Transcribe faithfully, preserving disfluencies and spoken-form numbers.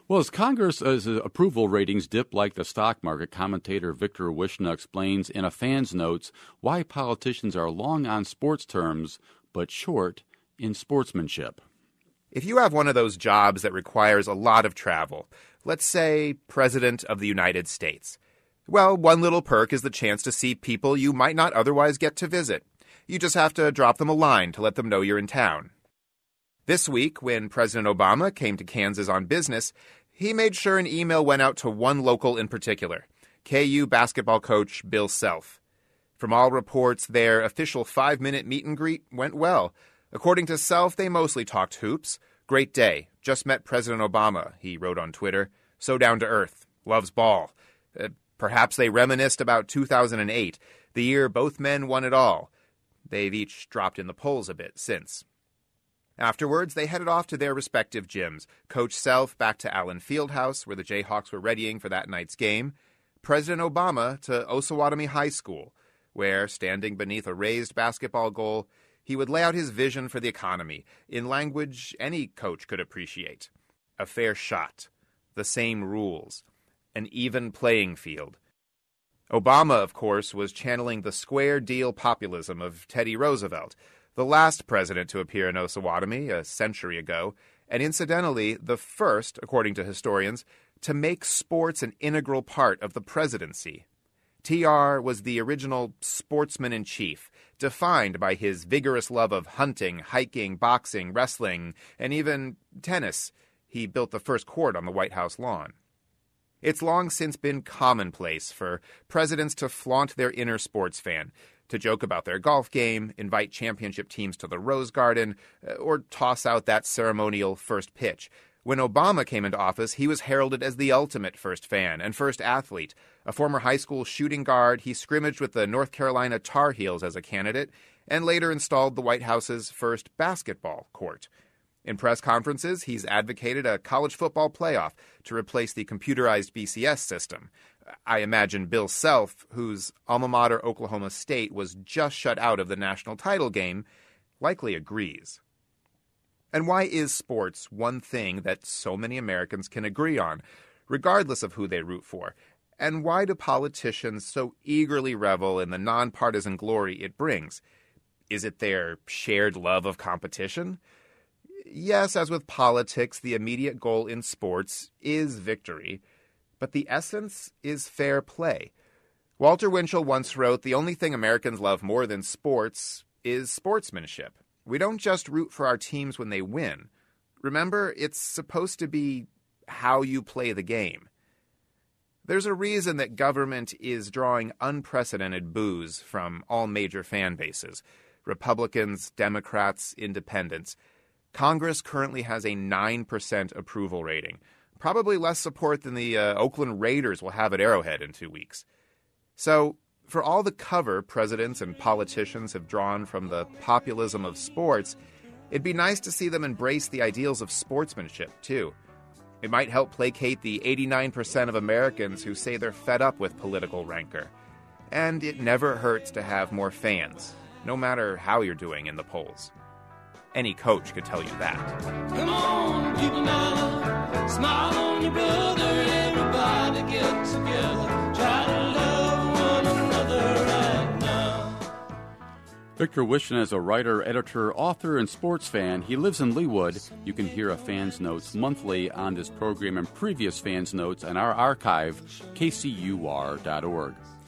Well, as Congress's approval ratings dip like the stock market, commentator Victor Wishna explains in a fan's notes why politicians are long on sports terms but short in sportsmanship. If you have one of those jobs that requires a lot of travel, let's say President of the United States, well, one little perk is the chance to see people you might not otherwise get to visit. You just have to drop them a line to let them know you're in town. This week, when President Obama came to Kansas on business, he made sure an email went out to one local in particular, K U basketball coach Bill Self. From all reports, their official five-minute meet and greet went well. According to Self, they mostly talked hoops. Great day. Just met President Obama, he wrote on Twitter. So down to earth. Loves ball. Uh, perhaps they reminisced about two thousand eight, the year both men won it all. They've each dropped in the polls a bit since. Afterwards, they headed off to their respective gyms. Coach Self back to Allen Fieldhouse, where the Jayhawks were readying for that night's game. President Obama to Osawatomie High School, where, standing beneath a raised basketball goal, he would lay out his vision for the economy in language any coach could appreciate. A fair shot, the same rules, an even playing field. Obama, of course, was channeling the square deal populism of Teddy Roosevelt, the last president to appear in Osawatomie a century ago, and incidentally, the first, according to historians, to make sports an integral part of the presidency. T R was the original sportsman-in-chief, defined by his vigorous love of hunting, hiking, boxing, wrestling, and even tennis. He built the first court on the White House lawn. It's long since been commonplace for presidents to flaunt their inner sports fan, to joke about their golf game, invite championship teams to the Rose Garden, or toss out that ceremonial first pitch. When Obama came into office, he was heralded as the ultimate first fan and first athlete. A former high school shooting guard, he scrimmaged with the North Carolina Tar Heels as a candidate, and later installed the White House's first basketball court. In press conferences, he's advocated a college football playoff to replace the computerized B C S system. I imagine Bill Self, whose alma mater Oklahoma State was just shut out of the national title game, likely agrees. And why is sports one thing that so many Americans can agree on, regardless of who they root for? And why do politicians so eagerly revel in the nonpartisan glory it brings? Is it their shared love of competition? Yes, as with politics, the immediate goal in sports is victory, but the essence is fair play. Walter Winchell once wrote, "The only thing Americans love more than sports is sportsmanship." We don't just root for our teams when they win. Remember, it's supposed to be how you play the game. There's a reason that government is drawing unprecedented boos from all major fan bases. Republicans, Democrats, Independents. Congress currently has a nine percent approval rating. Probably less support than the uh, Oakland Raiders will have at Arrowhead in two weeks. So, for all the cover presidents and politicians have drawn from the populism of sports, it'd be nice to see them embrace the ideals of sportsmanship, too. It might help placate the eighty-nine percent of Americans who say they're fed up with political rancor. And it never hurts to have more fans, no matter how you're doing in the polls. Any coach could tell you that. Come on, people now, smile on your brother, everybody get together, try to love one another right now. Victor Wishna is a writer, editor, author, and sports fan. He lives in Leawood. You can hear a Fan's Notes monthly on this program and previous Fan's Notes on our archive, K C U R dot org.